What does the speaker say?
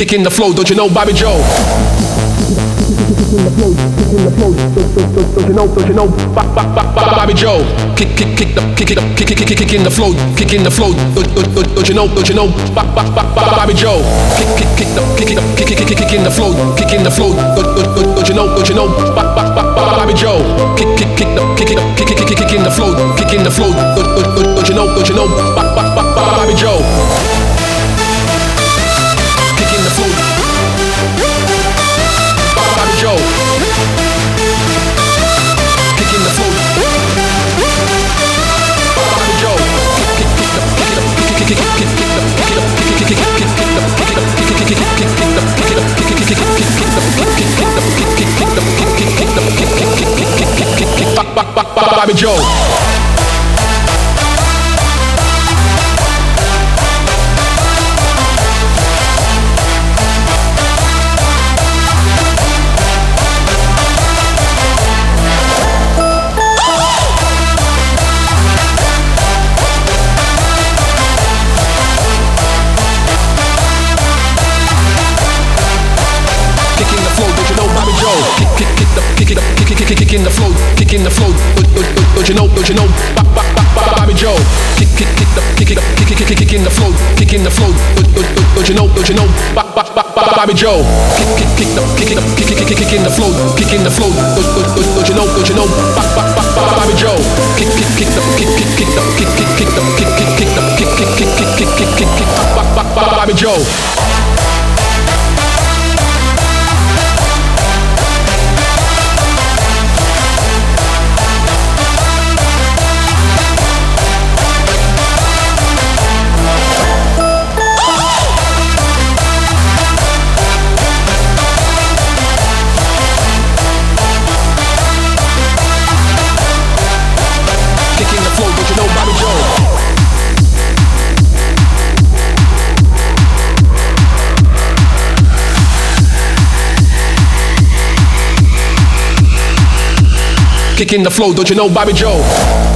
kicking the flow, don't you know Bobby Joe? Don't you know Bobby Joe? Kicking the flow, kicking the flow. Don't you know Bobby Joe? Kicking the flow, kicking the flow. Don't you know Bobby Joe? Kicking the flow, kicking the flow. Don't you know Bobby Joe? Kicking the flow, Bobby Joe. Kicking the flow, Bobby Joe. Bobby Joe. Kicking the flow, kicking the flow. Don't you know Bobby Joe? Kicking the flow, kicking the flow. Don't you know Bobby Joe? Kicking the flow, kicking the flow. Don't you know Bobby Joe? Bobby Joe. Kicking the flow, don't you know Bobby Joe?